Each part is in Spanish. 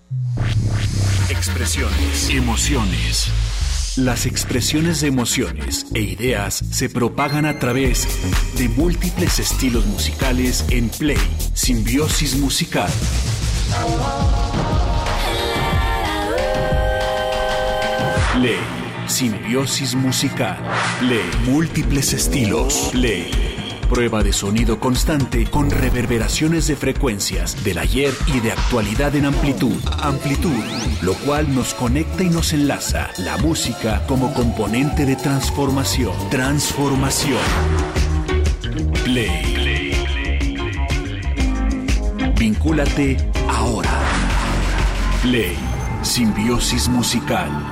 Expresiones, emociones. Las expresiones de emociones e ideas se propagan a través de múltiples estilos musicales en Play Simbiosis Musical. Play Simbiosis Musical. Play múltiples estilos. Play. Prueba de sonido constante con reverberaciones de frecuencias del ayer y de actualidad en amplitud. Amplitud, lo cual nos conecta y nos enlaza la música como componente de transformación. Transformación. Play. Vincúlate ahora. Play Simbiosis Musical.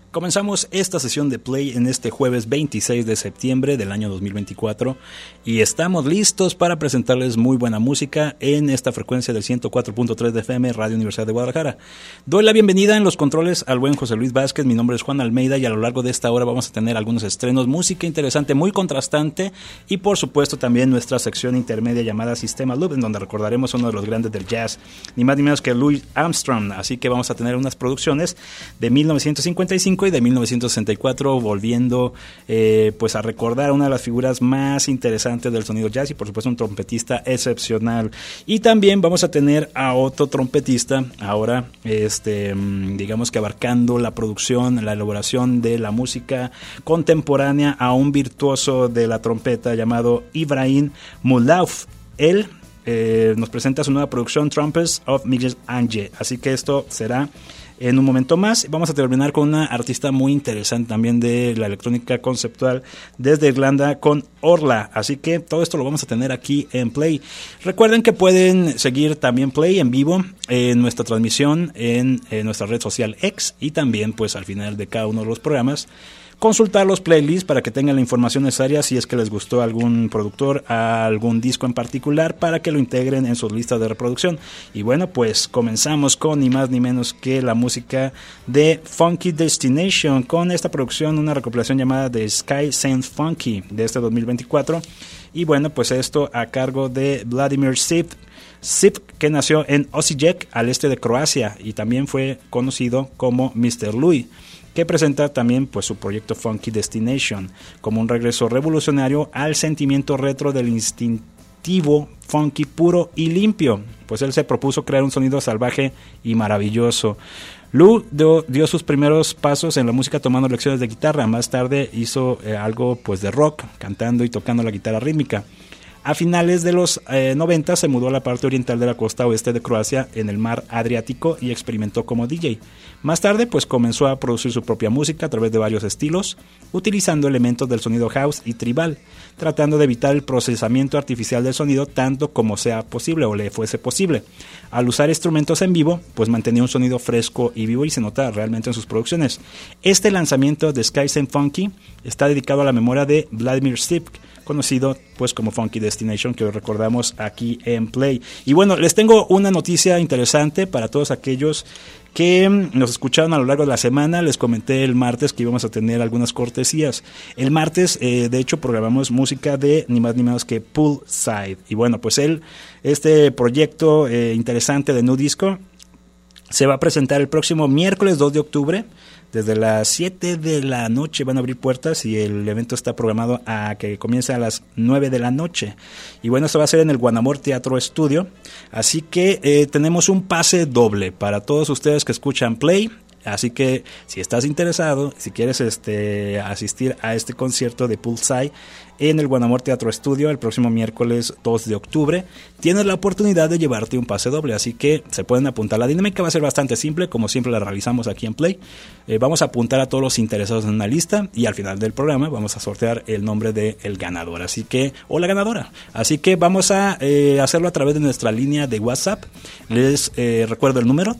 Comenzamos esta sesión de Play en este jueves 26 de septiembre del año 2024 y estamos listos para presentarles muy buena música en esta frecuencia del 104.3 de FM, Radio Universidad de Guadalajara. Doy la bienvenida en los controles al buen José Luis Vázquez, mi nombre es Juan Almeida y a lo largo de esta hora vamos a tener algunos estrenos, música interesante, muy contrastante y por supuesto también nuestra sección intermedia llamada Sistema Loop, en donde recordaremos uno de los grandes del jazz, ni más ni menos que Louis Armstrong, así que vamos a tener unas producciones de 1955 y de 1964, volviendo pues a recordar una de las figuras más interesantes del sonido jazz y por supuesto un trompetista excepcional. Y también vamos a tener a otro trompetista ahora, digamos que abarcando la producción, la elaboración de la música contemporánea, a un virtuoso de la trompeta llamado Ibrahim Mulauf. Él nos presenta su nueva producción Trumpets of Miguel Ángel, así que esto será en un momento más. Vamos a terminar con una artista muy interesante también de la electrónica conceptual desde Irlanda, con Orla. Así que todo esto lo vamos a tener aquí en Play. Recuerden que pueden seguir también Play en vivo en nuestra transmisión en nuestra red social X, y también pues al final de cada uno de los programas consultar los playlists para que tengan la información necesaria si es que les gustó algún productor, algún disco en particular, para que lo integren en sus listas de reproducción. Y bueno, pues comenzamos con ni más ni menos que la música de Funky Destination, con esta producción, una recopilación llamada The Sky Sends Funky de este 2024. Y bueno, pues esto a cargo de Vladimir Sip, que nació en Osijek, al este de Croacia, y también fue conocido como Mr. Louis, que presenta también pues su proyecto Funky Destination como un regreso revolucionario al sentimiento retro del instintivo funky puro y limpio. Pues él se propuso crear un sonido salvaje y maravilloso. Lou dio sus primeros pasos en la música tomando lecciones de guitarra. Más tarde hizo algo pues de rock, cantando y tocando la guitarra rítmica. A finales de los 90 se mudó a la parte oriental de la costa oeste de Croacia, en el mar Adriático, y experimentó como DJ. Más tarde pues comenzó a producir su propia música a través de varios estilos, utilizando elementos del sonido house y tribal, tratando de evitar el procesamiento artificial del sonido tanto como sea posible o le fuese posible. Al usar instrumentos en vivo, pues mantenía un sonido fresco y vivo, y se nota realmente en sus producciones. Este lanzamiento de Sky Send Funky está dedicado a la memoria de Vladimir Sip, conocido pues como Funky Destination, que hoy recordamos aquí en Play. Y bueno, les tengo una noticia interesante para todos aquellos que nos escucharon a lo largo de la semana. Les comenté el martes que íbamos a tener algunas cortesías. El martes, de hecho, programamos música de ni más ni menos que Poolside. Y bueno, pues este proyecto interesante de Nu Disco se va a presentar el próximo miércoles 2 de octubre. Desde las 7 de la noche van a abrir puertas, y el evento está programado a que comience a las 9 de la noche. Y bueno, esto va a ser en el Guanamor Teatro Estudio. Así que tenemos un pase doble para todos ustedes que escuchan Play. Así que si estás interesado, si quieres asistir a este concierto de Poolside en el Guanamor Teatro Estudio el próximo miércoles 2 de octubre, tienes la oportunidad de llevarte un pase doble, así que se pueden apuntar. La dinámica va a ser bastante simple, como siempre la realizamos aquí en Play. Vamos a apuntar a todos los interesados en una lista, y al final del programa vamos a sortear el nombre del ganador, o la ganadora. Así que vamos a hacerlo a través de nuestra línea de WhatsApp. Les recuerdo el número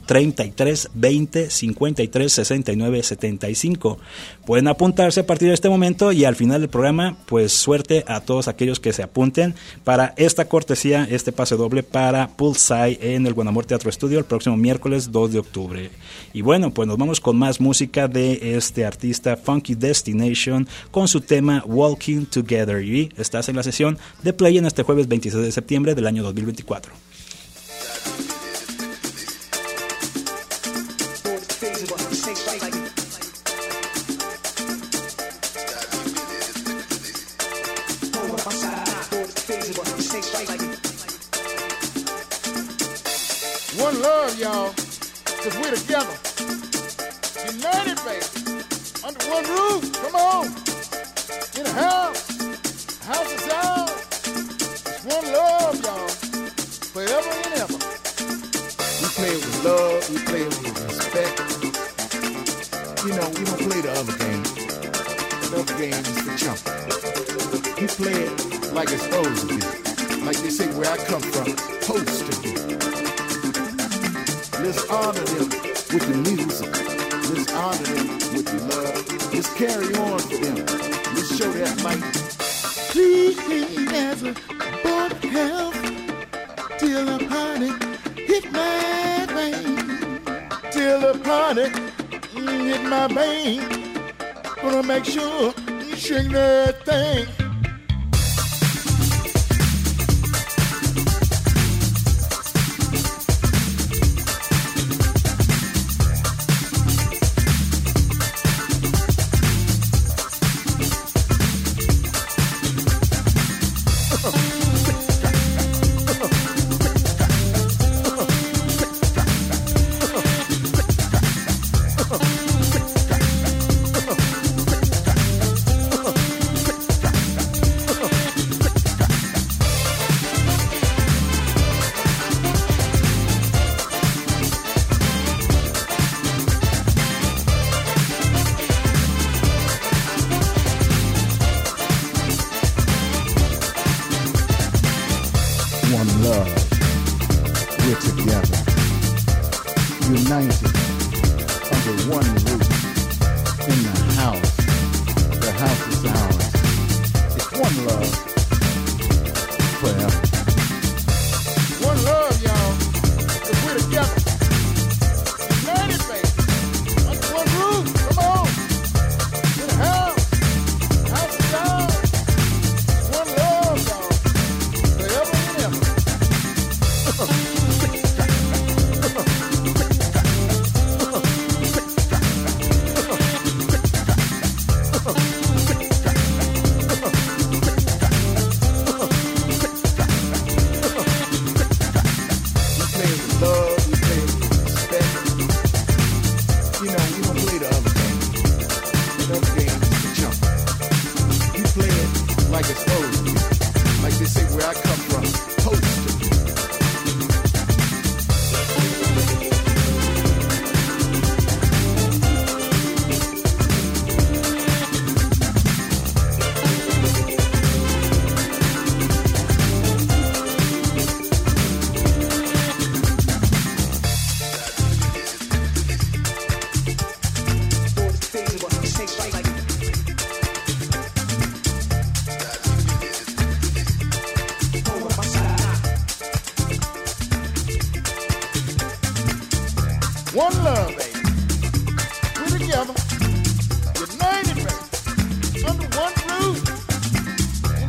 33 20 53 69 75. Pueden apuntarse a partir de este momento, y al final del programa pues suerte a todos aquellos que se apunten para esta cortesía, este pase doble para Poolside en el Guanamor Teatro Estudio el próximo miércoles 2 de octubre. Y bueno, pues nos vamos con más música de este artista Funky Destination con su tema Walking Together, y estás en la sesión de Play en este jueves 26 de septiembre del año 2024. One love, y'all, cause we're together, united, baby, under one roof. Come on, in a house is ours. It's one love, y'all, forever and ever. We play it with love, we play it with respect. You know, we don't play the other game. The other game is for chump. We play it like it's supposed to be, like they say where I come from, supposed to be. Let's honor them with the music. Let's honor them with love. Let's carry on for them. Let's show that might. Please, as a born health, till the honey hit my vein. Till the honey hit my vein. Gonna make sure you shake that thing. One love, baby. We're together, united, baby, under one roof. In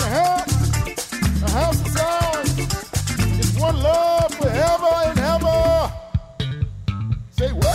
the house is ours. It's one love forever and ever. Say what?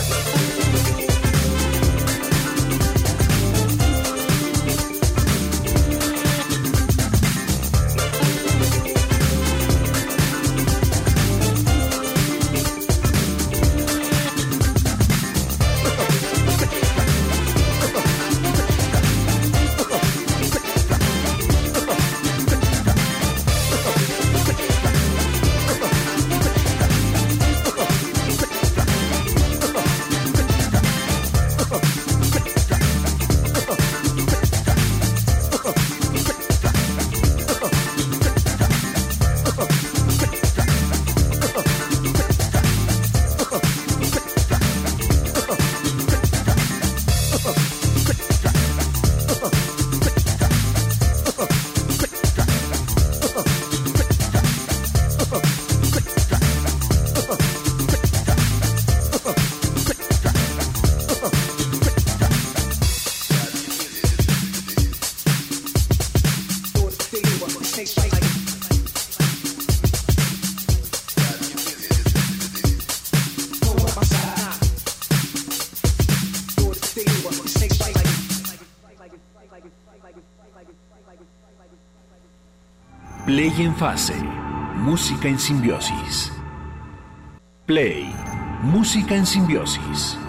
Play en fase, música en simbiosis. Play, música en simbiosis.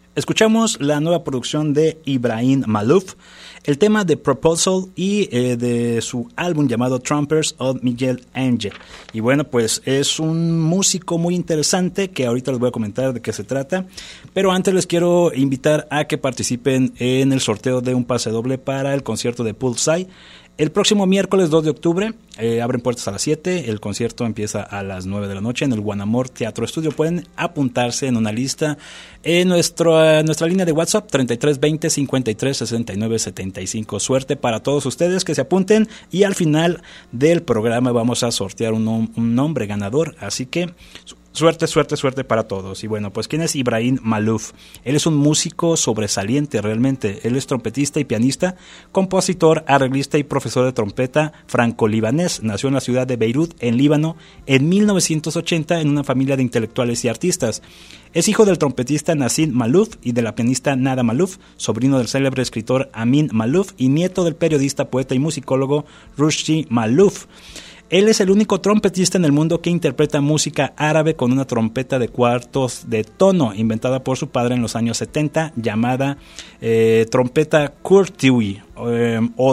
Escuchamos la nueva producción de Ibrahim Malouf, el tema de Proposal y de su álbum llamado Trumpers of Miguel Ángel. Y bueno, pues es un músico muy interesante que ahorita les voy a comentar de qué se trata, pero antes les quiero invitar a que participen en el sorteo de un pase doble para el concierto de Pulsai. El próximo miércoles 2 de octubre abren puertas a las 7, el concierto empieza a las 9 de la noche en el Guanamor Teatro Estudio. Pueden apuntarse en una lista en nuestra línea de WhatsApp 3320 53 69 75. Suerte para todos ustedes que se apunten y al final del programa vamos a sortear un nombre ganador, así que suerte para todos. Y bueno, pues ¿quién es Ibrahim Malouf? Él es un músico sobresaliente realmente. Él es trompetista y pianista, compositor, arreglista y profesor de trompeta franco-libanés. Nació en la ciudad de Beirut, en Líbano, en 1980 en una familia de intelectuales y artistas. Es hijo del trompetista Nassim Malouf y de la pianista Nada Malouf, sobrino del célebre escritor Amin Malouf y nieto del periodista, poeta y musicólogo Rushdie Malouf. Él es el único trompetista en el mundo que interpreta música árabe con una trompeta de cuartos de tono inventada por su padre en los años 70, llamada trompeta Kurtiwi o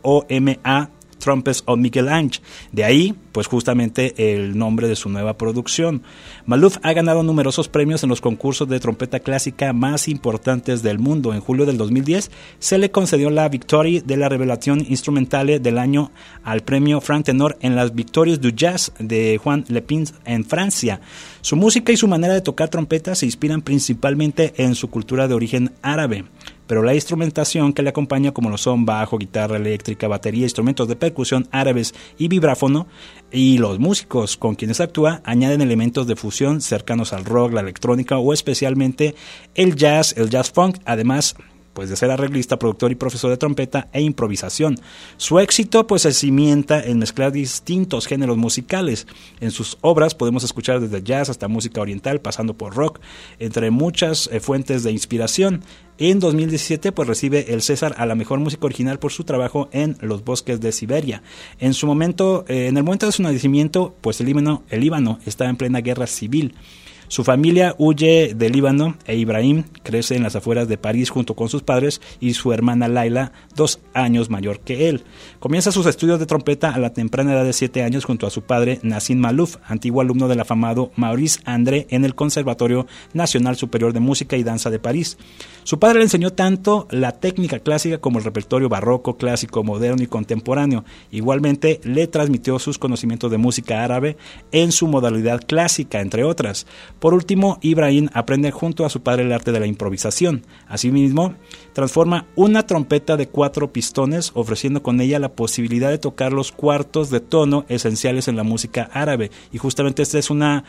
TOMA, Trumpets of Miguel Ángel. De ahí, pues justamente el nombre de su nueva producción. Malouf ha ganado numerosos premios en los concursos de trompeta clásica más importantes del mundo. En julio del 2010 se le concedió la Victoria de la Revelación Instrumentale del año al premio Franc Tenor en las Victorias du Jazz de Juan Lepin en Francia. Su música y su manera de tocar trompeta se inspiran principalmente en su cultura de origen árabe, pero la instrumentación que le acompaña, como lo son bajo, guitarra eléctrica, batería, instrumentos de percusión árabes y vibráfono, y los músicos con quienes actúa añaden elementos de fusión cercanos al rock, la electrónica o especialmente el jazz funk, además pues de ser arreglista, productor y profesor de trompeta e improvisación. Su éxito pues se cimienta en mezclar distintos géneros musicales. En sus obras podemos escuchar desde jazz hasta música oriental, pasando por rock, entre muchas fuentes de inspiración. En 2017 pues recibe el César a la mejor música original por su trabajo en Los bosques de Siberia. En el momento de su nacimiento, pues el Líbano está en plena guerra civil. Su familia huye del Líbano e Ibrahim crece en las afueras de París junto con sus padres y su hermana Laila, 2 años mayor que él. Comienza sus estudios de trompeta a la temprana edad de 7 años junto a su padre Nassim Malouf, antiguo alumno del afamado Maurice André en el Conservatorio Nacional Superior de Música y Danza de París. Su padre le enseñó tanto la técnica clásica como el repertorio barroco, clásico, moderno y contemporáneo. Igualmente le transmitió sus conocimientos de música árabe en su modalidad clásica, entre otras. Por último, Ibrahim aprende junto a su padre el arte de la improvisación. Asimismo, transforma una trompeta de 4 pistones, ofreciendo con ella la posibilidad de tocar los cuartos de tono esenciales en la música árabe. Y justamente esta es una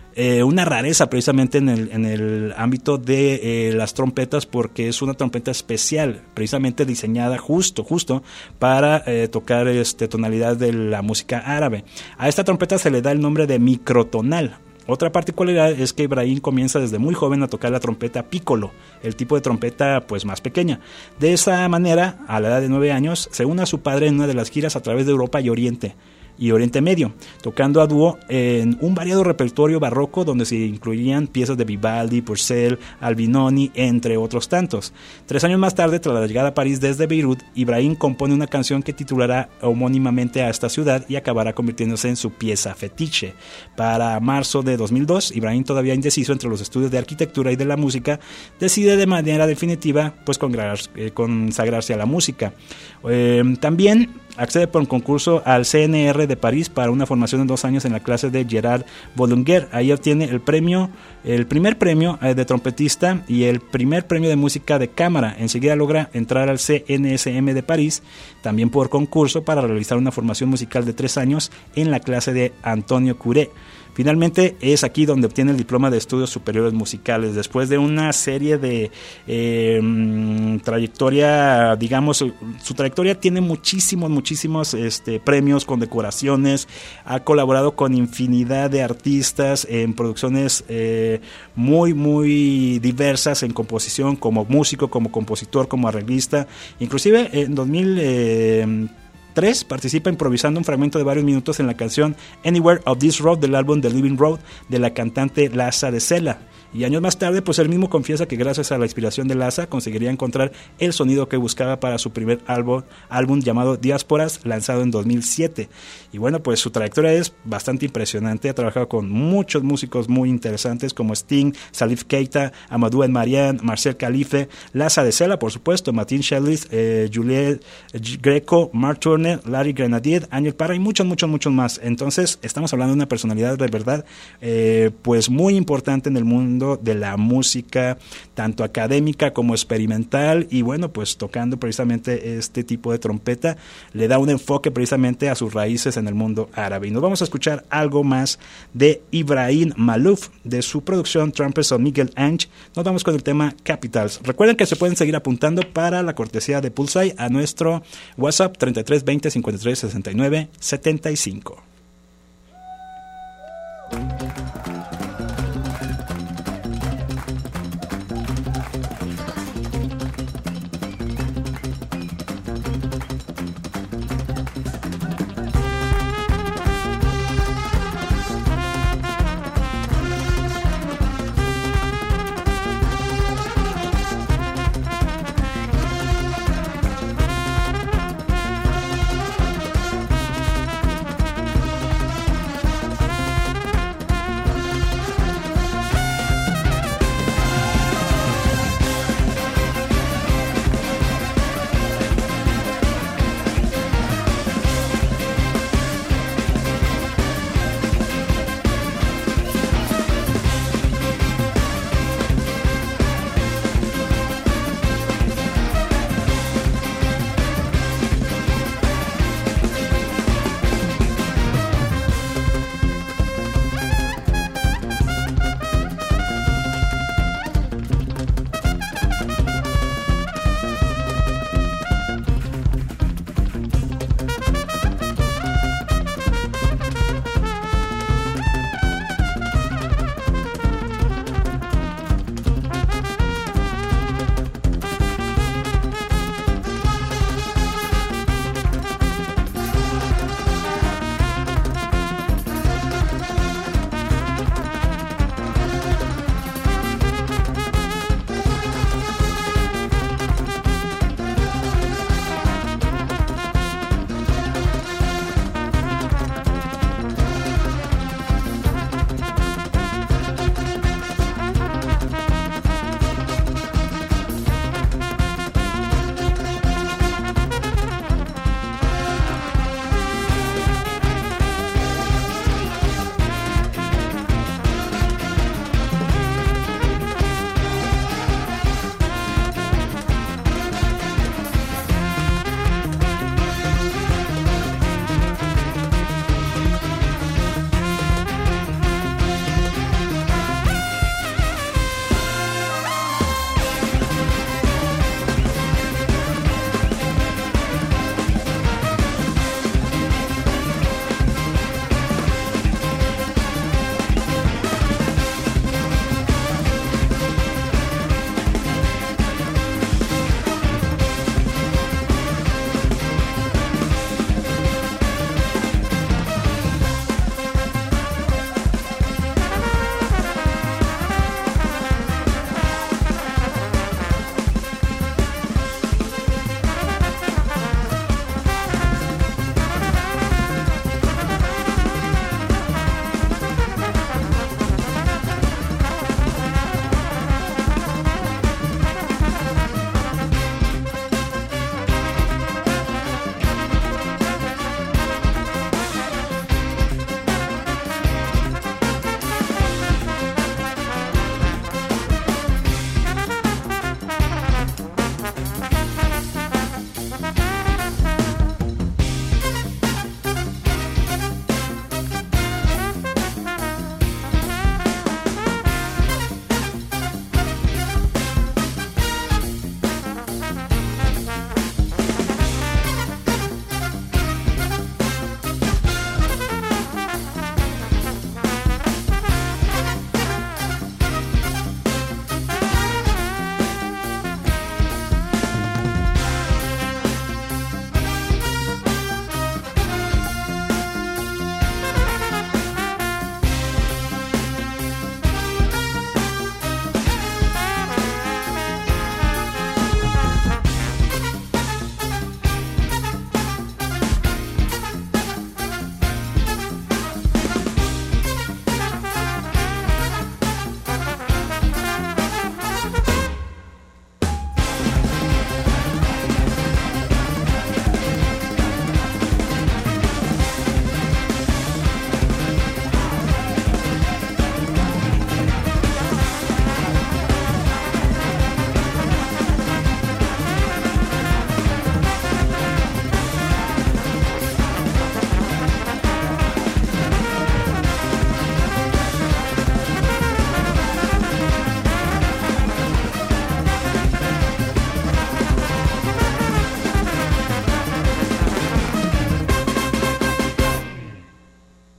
rareza precisamente en el ámbito de las trompetas, porque es una trompeta especial, precisamente diseñada justo para tocar tonalidad de la música árabe. A esta trompeta se le da el nombre de microtonal. Otra particularidad es que Ibrahim comienza desde muy joven a tocar la trompeta piccolo, el tipo de trompeta pues más pequeña. De esa manera, a la edad de 9 años, se une a su padre en una de las giras a través de Europa y Oriente Medio, tocando a dúo en un variado repertorio barroco donde se incluían piezas de Vivaldi, Purcell, Albinoni, entre otros tantos. 3 años más tarde, tras la llegada a París desde Beirut, Ibrahim compone una canción que titulará homónimamente a esta ciudad y acabará convirtiéndose en su pieza fetiche. Para marzo de 2002, Ibrahim, todavía indeciso entre los estudios de arquitectura y de la música, decide de manera definitiva pues consagrarse a la música. También accede por un concurso al CNR de París para una formación de 2 años en la clase de Gerard Boulanger. Ahí obtiene el primer premio de trompetista y el primer premio de música de cámara. Enseguida logra entrar al CNSM de París, también por concurso, para realizar una formación musical de 3 años en la clase de Antonio Curé. Finalmente es aquí donde obtiene el diploma de estudios superiores musicales. Después de una serie de trayectoria, digamos, su trayectoria tiene muchísimos premios, condecoraciones. Ha colaborado con infinidad de artistas en producciones muy diversas en composición, como músico, como compositor, como arreglista. Inclusive en 2003 participa improvisando un fragmento de varios minutos en la canción Anywhere of This Road del álbum The Living Road de la cantante Laza de Sela. Y años más tarde, pues él mismo confiesa que gracias a la inspiración de Laza conseguiría encontrar el sonido que buscaba para su primer álbum llamado Diásporas, lanzado en 2007. Y bueno, pues su trayectoria es bastante impresionante. Ha trabajado con muchos músicos muy interesantes como Sting, Salif Keita, Amadou El Marian, Marcel Khalife, Laza de Sela, por supuesto, Martin Shellis, Juliet Greco, Mark Turner, Larry Grenadier, Ángel Parra y muchos más. Entonces estamos hablando de una personalidad de verdad pues muy importante en el mundo de la música, tanto académica como experimental, y bueno, pues tocando precisamente este tipo de trompeta le da un enfoque precisamente a sus raíces en el mundo árabe. Y nos vamos a escuchar algo más de Ibrahim Malouf, de su producción Trumpets of Miguel Ange. Nos vamos con el tema Capitals. Recuerden que se pueden seguir apuntando para la cortesía de Pulsai a nuestro WhatsApp 33 20 53 69 75.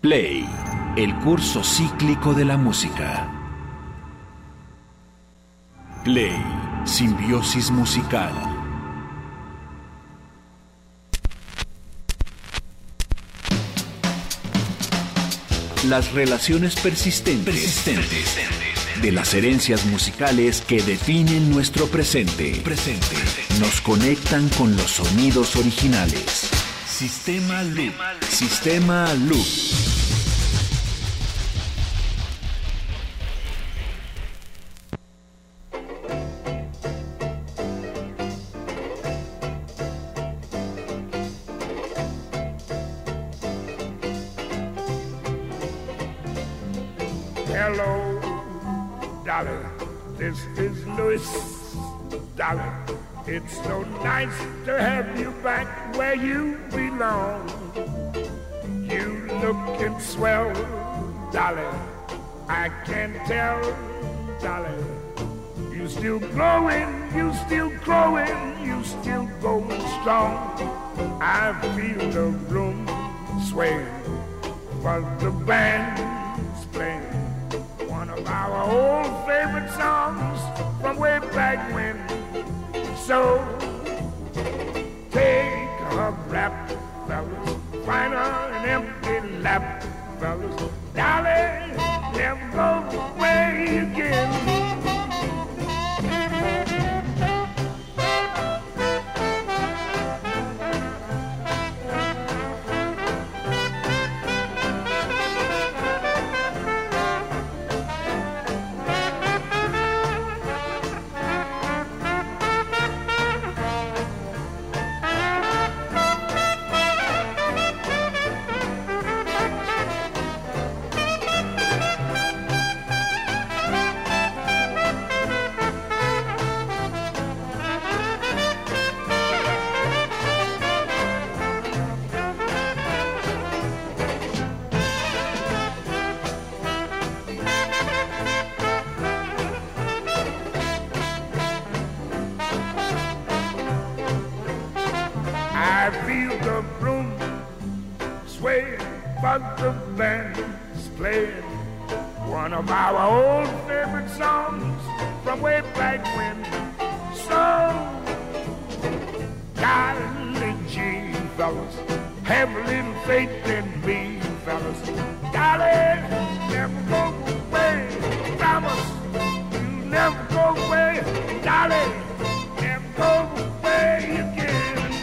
Play, el curso cíclico de la música. Play, simbiosis musical. Las relaciones persistentes de las herencias musicales que definen nuestro presente. Nos conectan con los sonidos originales. Sistema Loop. Sistema Loop. Hello, Dolly, this is Louis. Dolly, it's so nice to have you back where you belong. You looking swell, Dolly, I can tell, Dolly. You still growing, you still growing, you still going strong. I feel the room swaying, but the band's playing one of our old favorite songs from way back when. So take a rap, fellas, find an empty lap, fellas. Dolly, never go away again. I feel the room sway, but the band's playing one of our old favorite songs from way back when. So, golly gee, fellas, have a little faith in me, fellas. Golly, never go away, promise you never go away. Golly, never go away again.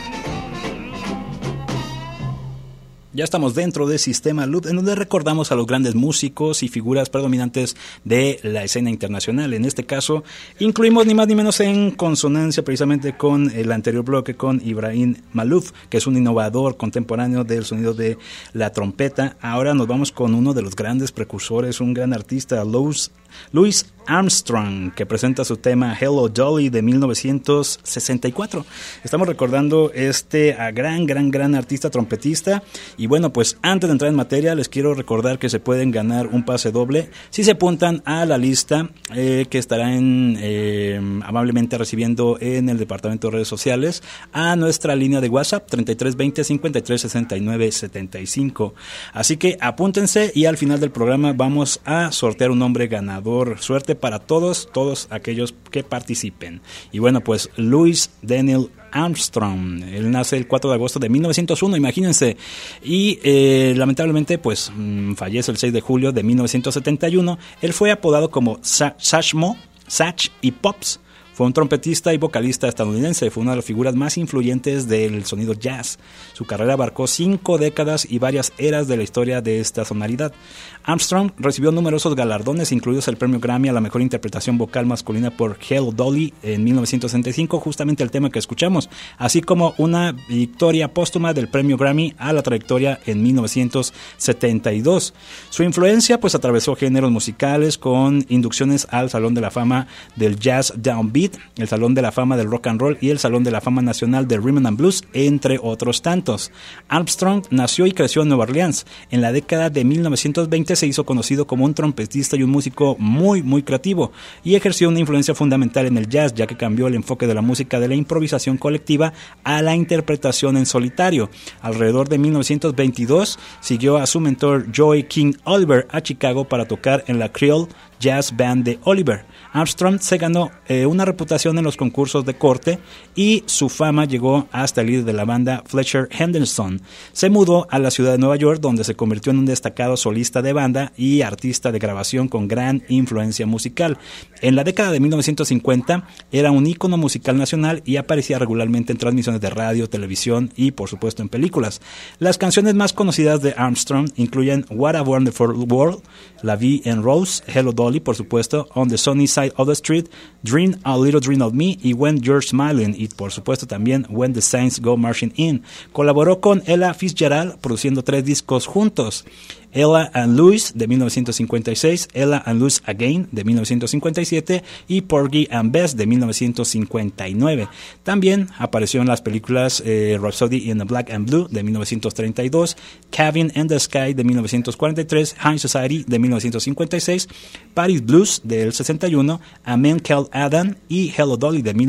Ya estamos dentro de Sistema Loop, en donde recordamos a los grandes músicos y figuras predominantes de la escena internacional. En este caso, incluimos ni más ni menos en consonancia precisamente con el anterior bloque, con Ibrahim Malouf, que es un innovador contemporáneo del sonido de la trompeta. Ahora nos vamos con uno de los grandes precursores, un gran artista, Louis Armstrong, que presenta su tema Hello Dolly de 1964. Estamos recordando a gran artista trompetista. Y bueno, pues antes de entrar en materia, les quiero recordar que se pueden ganar un pase doble si se apuntan a la lista que estarán amablemente recibiendo en el departamento de redes sociales a nuestra línea de WhatsApp 3320 53 69 75. Así que apúntense y al final del programa vamos a sortear un nombre ganador. Suerte para todos aquellos que participen. Y bueno, pues Louis Daniel Armstrong, él nace el 4 de agosto de 1901, imagínense, y lamentablemente pues fallece el 6 de julio de 1971. Él fue apodado como Satch y Pops. Fue un trompetista y vocalista estadounidense, fue una de las figuras más influyentes del sonido jazz. Su carrera abarcó 5 décadas y varias eras de la historia de esta sonoridad. Armstrong recibió numerosos galardones, incluidos el premio Grammy a la mejor interpretación vocal masculina por Hello Dolly en 1965, justamente el tema que escuchamos, así como una victoria póstuma del premio Grammy a la trayectoria en 1972. Su influencia pues atravesó géneros musicales con inducciones al Salón de la Fama del Jazz Downbeat Beat, el Salón de la Fama del Rock and Roll y el Salón de la Fama Nacional de Rhythm and Blues, entre otros tantos. Armstrong nació y creció en Nueva Orleans. En la década de 1920 se hizo conocido como un trompetista y un músico muy creativo, y ejerció una influencia fundamental en el jazz, ya que cambió el enfoque de la música de la improvisación colectiva a la interpretación en solitario. Alrededor de 1922 siguió a su mentor Joey King Oliver a Chicago para tocar en la Creole Jazz Band de Oliver. Armstrong se ganó una reputación en los concursos de corte y su fama llegó hasta el líder de la banda, Fletcher Henderson. Se mudó a la ciudad de Nueva York, donde se convirtió en un destacado solista de banda y artista de grabación con gran influencia musical. En la década de 1950 era un ícono musical nacional y aparecía regularmente en transmisiones de radio, televisión y por supuesto en películas. Las canciones más conocidas de Armstrong incluyen What a Wonderful World, La Vie en Rose, Hello Dolly, por supuesto, On the Sunny Side of the Street, Dream a Little Dream of Me y When You're Smiling, y por supuesto también When the Saints Go Marching In. Colaboró con Ella Fitzgerald produciendo 3 discos juntos: Ella and Louis de 1956, Ella and Louis Again de 1957 y Porgy and Bess de 1959. También apareció en las películas Rhapsody in the Black and Blue de 1932, Cabin in the Sky de 1943, High Society de 1956, Paris Blues del 61, A Man Called Adam y Hello Dolly de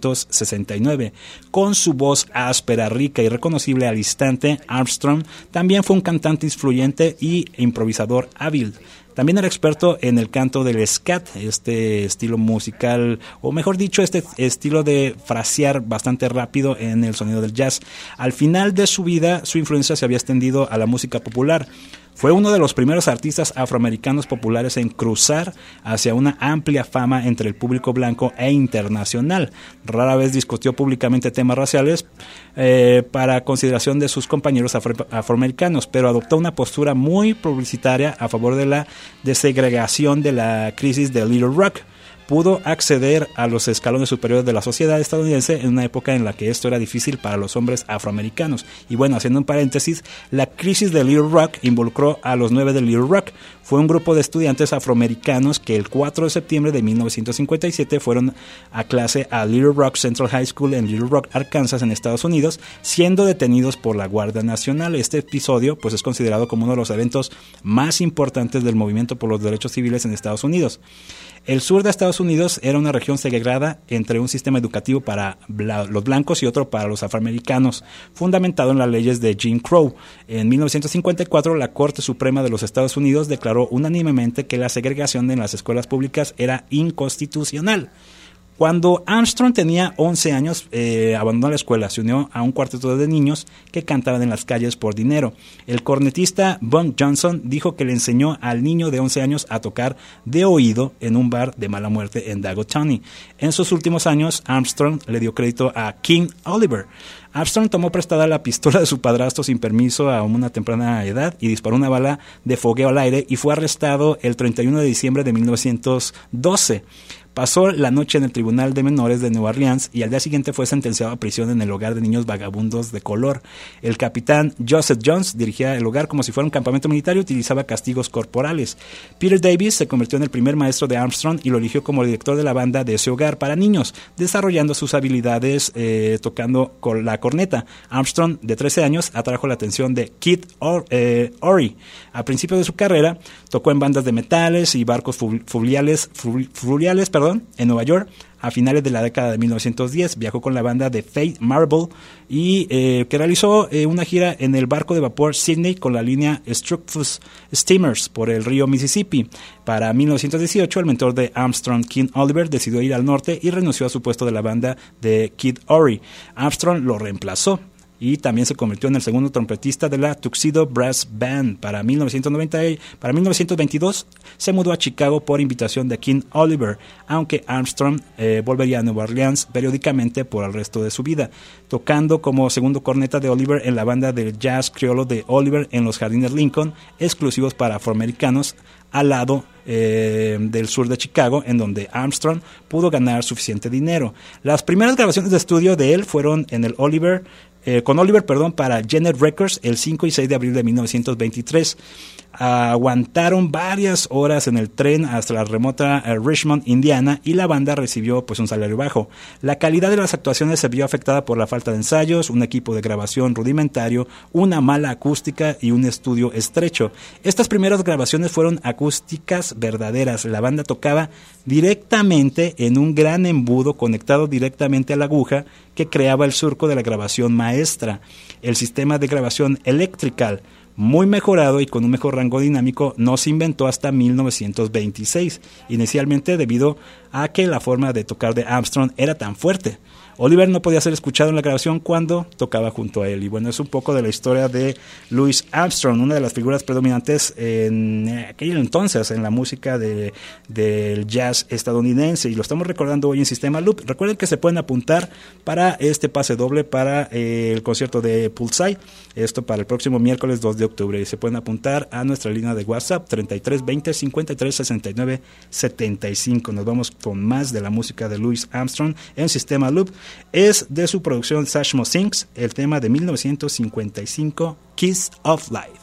1969. Con su voz áspera, rica y reconocible al instante, Armstrong también fue un cantante influyente y improvisador hábil. También era experto en el canto del scat, este estilo musical, o mejor dicho, este estilo de frasear bastante rápido en el sonido del jazz. Al final de su vida, su influencia se había extendido a la música popular. Fue uno de los primeros artistas afroamericanos populares en cruzar hacia una amplia fama entre el público blanco e internacional. Rara vez discutió públicamente temas raciales para consideración de sus compañeros afroamericanos, pero adoptó una postura muy publicitaria a favor de la desegregación de la crisis de Little Rock. Pudo acceder a los escalones superiores de la sociedad estadounidense en una época en la que esto era difícil para los hombres afroamericanos. Y bueno, haciendo un paréntesis, la crisis de Little Rock involucró a los 9 de Little Rock. Fue un grupo de estudiantes afroamericanos que el 4 de septiembre de 1957 fueron a clase a Little Rock Central High School en Little Rock, Arkansas, en Estados Unidos, siendo detenidos por la Guardia Nacional. Este episodio pues es considerado como uno de los eventos más importantes del movimiento por los derechos civiles en Estados Unidos. El sur de Estados Unidos era una región segregada entre un sistema educativo para los blancos y otro para los afroamericanos, fundamentado en las leyes de Jim Crow. En 1954, la Corte Suprema de los Estados Unidos declaró unánimemente que la segregación en las escuelas públicas era inconstitucional. Cuando Armstrong tenía 11 años, abandonó la escuela, se unió a un cuarteto de niños que cantaban en las calles por dinero. El cornetista Bunk Johnson dijo que le enseñó al niño de 11 años a tocar de oído en un bar de mala muerte en Dago County. En sus últimos años, Armstrong le dio crédito a King Oliver. Armstrong tomó prestada la pistola de su padrastro sin permiso a una temprana edad y disparó una bala de fogueo al aire y fue arrestado el 31 de diciembre de 1912. Pasó la noche en el Tribunal de Menores de Nueva Orleans y al día siguiente fue sentenciado a prisión en el hogar de niños vagabundos de color. El capitán Joseph Jones dirigía el hogar como si fuera un campamento militar y utilizaba castigos corporales. Peter Davis se convirtió en el primer maestro de Armstrong y lo eligió como director de la banda de ese hogar para niños, desarrollando sus habilidades tocando con la corneta. Armstrong, de 13 años, atrajo la atención de Kid Ory. A principios de su carrera, tocó en bandas de metales y barcos fluviales, en Nueva York. A finales de la década de 1910 viajó con la banda de Faith Marble y que realizó una gira en el barco de vapor Sydney con la línea Structus Steamers por el río Mississippi. Para 1918 el mentor de Armstrong, King Oliver, decidió ir al norte y renunció a su puesto de la banda de Kid Ory. Armstrong lo reemplazó y también se convirtió en el segundo trompetista de la Tuxedo Brass Band. Para 1922 se mudó a Chicago por invitación de King Oliver, aunque Armstrong volvería a Nueva Orleans periódicamente por el resto de su vida, tocando como segundo corneta de Oliver en la banda del jazz criollo de Oliver en los Jardines Lincoln, exclusivos para afroamericanos, al lado del sur de Chicago, en donde Armstrong pudo ganar suficiente dinero. Las primeras grabaciones de estudio de él fueron en el Oliver con Oliver, para Genet Records el 5 y 6 de abril de 1923. Aguantaron varias horas en el tren hasta la remota Richmond, Indiana, y la banda recibió pues un salario bajo. La calidad de las actuaciones se vio afectada por la falta de ensayos, un equipo de grabación rudimentario, una mala acústica y un estudio estrecho. Estas primeras grabaciones fueron acústicas verdaderas. La banda tocaba directamente en un gran embudo conectado directamente a la aguja que creaba el surco de la grabación maestra. El sistema de grabación Electrical, muy mejorado y con un mejor rango dinámico, no se inventó hasta 1926, inicialmente debido a que la forma de tocar de Armstrong era tan fuerte. Oliver no podía ser escuchado en la grabación cuando tocaba junto a él. Y bueno, es un poco de la historia de Louis Armstrong, una de las figuras predominantes en aquel entonces en la música del jazz estadounidense. Y lo estamos recordando hoy en Sistema Loop. Recuerden que se pueden apuntar para este pase doble para el concierto de Pulsai. Esto para el próximo miércoles 2 de octubre. Y se pueden apuntar a nuestra línea de WhatsApp 33 20 53 69 75. Nos vamos con más de la música de Louis Armstrong en Sistema Loop. Es de su producción Satchmo Sings, el tema de 1955, Kiss of Life.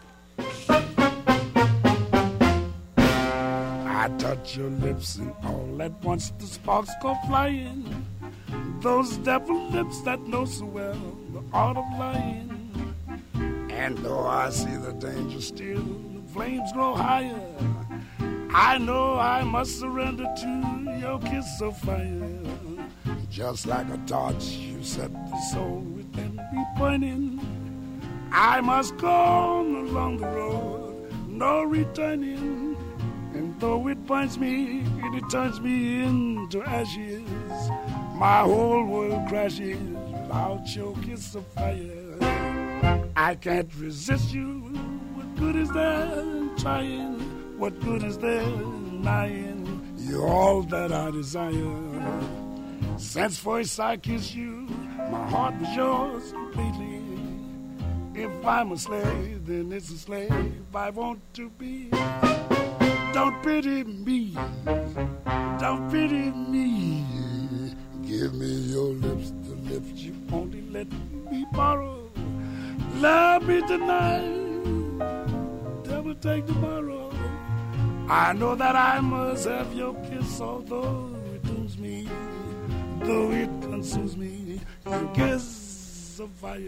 I touch your lips and all at once the sparks go flying. Those devil lips that know so well the art of lying. And though I see the danger still, the flames grow higher. I know I must surrender to your kiss of fire. Just like a torch, you set the soul within me burning. I must go on along the road, no returning. And though it burns me, it turns me into ashes. My whole world crashes without your kiss of fire. I can't resist you. What good is there in trying? What good is there in lying? You're all that I desire. Since first I kissed you, my heart was yours completely. If I'm a slave, then it's a slave I want to be. Don't pity me, don't pity me. Give me your lips, the lips you only let me borrow. Love me tonight, devil take tomorrow. I know that I must have your kiss, although it dooms me. Though it consumes me, your kiss of fire.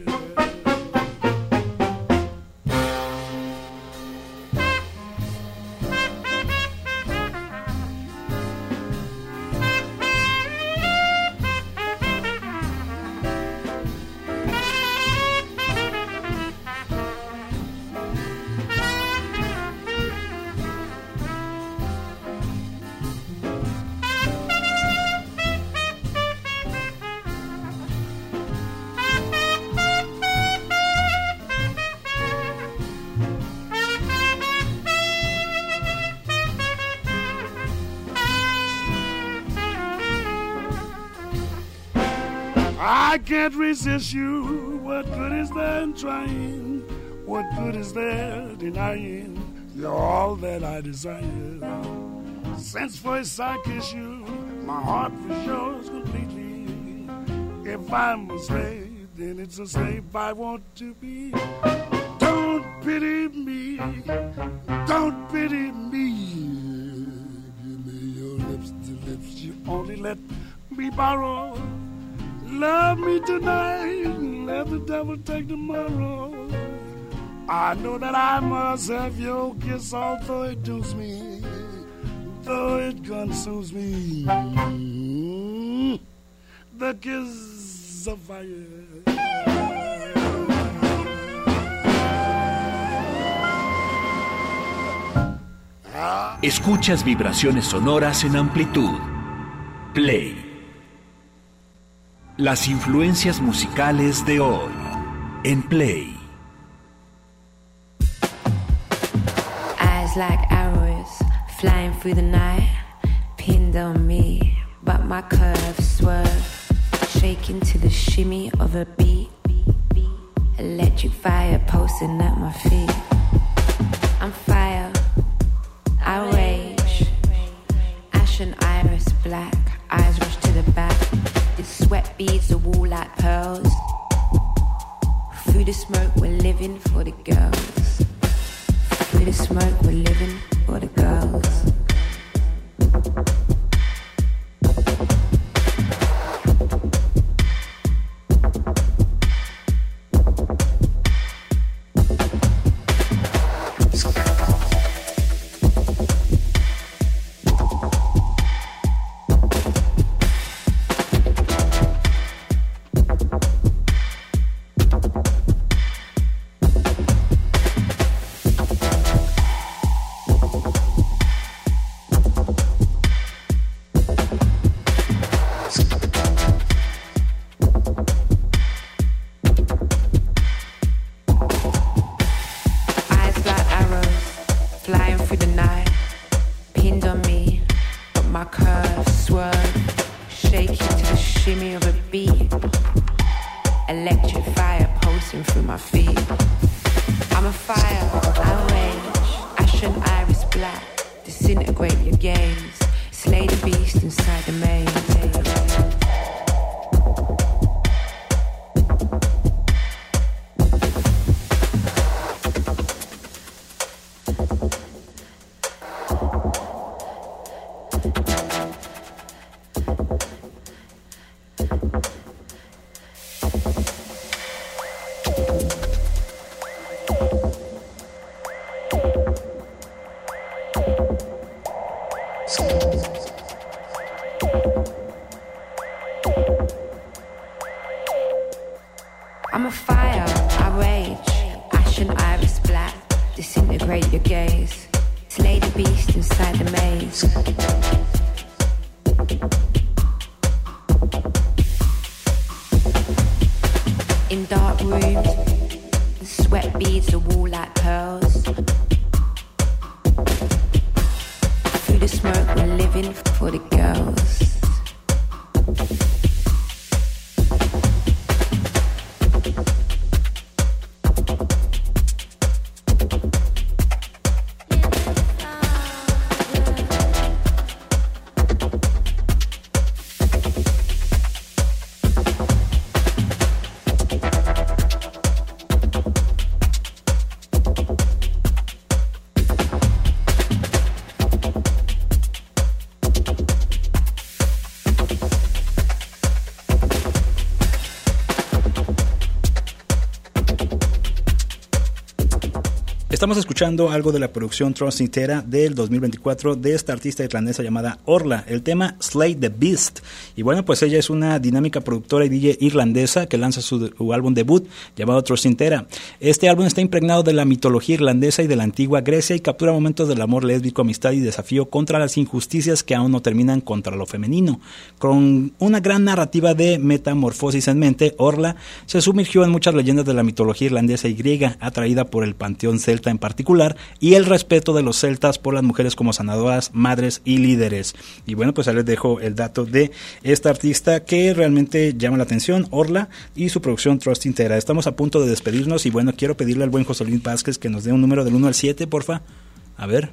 I can't resist you. What good is there in trying? What good is there denying? You're all that I desire. Since first I kissed you, my heart was yours completely. If I'm a slave, then it's a slave I want to be. Don't pity me, don't pity me. Give me your lips, the lips you only let me borrow. Love me tonight, let the devil take tomorrow. I know that I must have your kiss, although it dooms me, though it consumes me. The kiss of fire. Escuchas vibraciones sonoras en amplitud. Play. Las influencias musicales de hoy en Play. Eyes like arrows flying through the night, pinned on me, but my curves swerve, shaking to the shimmy of a beat. Electric fire pulsing at my feet. I'm fire, I rage, ashen iris black, eyes rush to the back. Sweat beads the wall like pearls. the smoke, we're living for the girls. Through the smoke, we're living for the girls. I'm a fire, I rage, ashen iris black, disintegrate your gaze, slay the beast inside the maze. In dark rooms, the sweat beads the wall like pearls. Through the smoke, we're living for the girls. Estamos escuchando algo de la producción Transnistera del 2024 de esta artista irlandesa llamada Orla, el tema Slay the Beast. Y bueno, pues ella es una dinámica productora y DJ irlandesa que lanza su álbum debut llamado Transnistera. Este álbum está impregnado de la mitología irlandesa y de la antigua Grecia y captura momentos del amor lésbico, amistad y desafío contra las injusticias que aún no terminan contra lo femenino. Con una gran narrativa de metamorfosis en mente, Orla se sumergió en muchas leyendas de la mitología irlandesa y griega, atraída por el panteón celta en particular y el respeto de los celtas por las mujeres como sanadoras, madres y líderes. Y bueno, pues ahí les dejo el dato de esta artista que realmente llama la atención, Orla, y su producción Transnistera. Estamos a punto de despedirnos y bueno, quiero pedirle al buen José Luis Vázquez que nos dé un número del 1 al 7, porfa. A ver.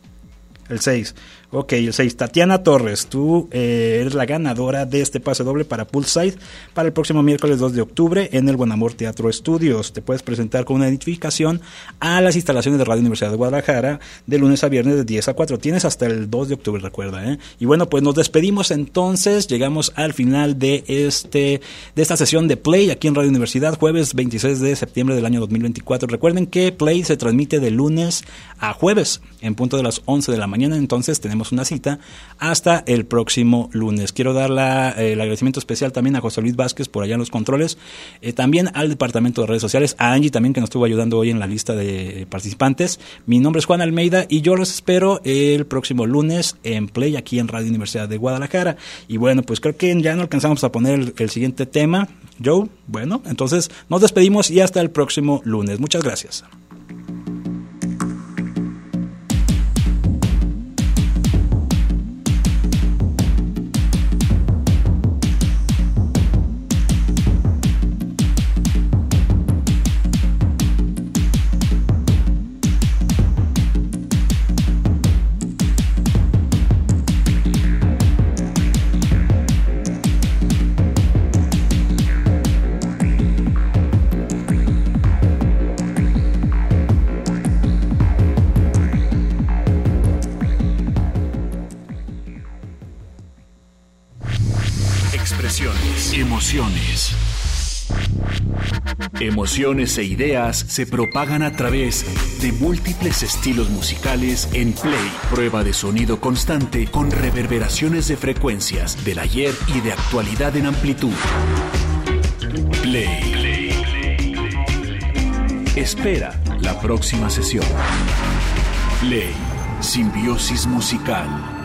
El 6. Ok, el 6. Tatiana Torres, tú eres la ganadora de este pase doble para Poolside para el próximo miércoles 2 de octubre en el Buen Amor Teatro Estudios. Te puedes presentar con una identificación a las instalaciones de Radio Universidad de Guadalajara de lunes a viernes de 10 a 4. Tienes hasta el 2 de octubre, recuerda, ¿eh? Y bueno, pues nos despedimos entonces. Llegamos al final de esta sesión de Play aquí en Radio Universidad, jueves 26 de septiembre del año 2024. Recuerden que Play se transmite de lunes a jueves en punto de las 11 de la mañana, entonces tenemos una cita hasta el próximo lunes. Quiero dar el agradecimiento especial también a José Luis Vázquez por allá en los controles, también al departamento de redes sociales, a Angie también que nos estuvo ayudando hoy en la lista de participantes. Mi nombre es Juan Almeida y yo los espero el próximo lunes en Play aquí en Radio Universidad de Guadalajara. Y bueno, pues creo que ya no alcanzamos a poner el siguiente tema, Joe. Bueno, entonces nos despedimos y hasta el próximo lunes. Muchas gracias. emociones. Emociones e ideas se propagan a través de múltiples estilos musicales en Play, prueba de sonido constante con reverberaciones de frecuencias del ayer y de actualidad en amplitud. Play. Espera la próxima sesión. Play, simbiosis musical.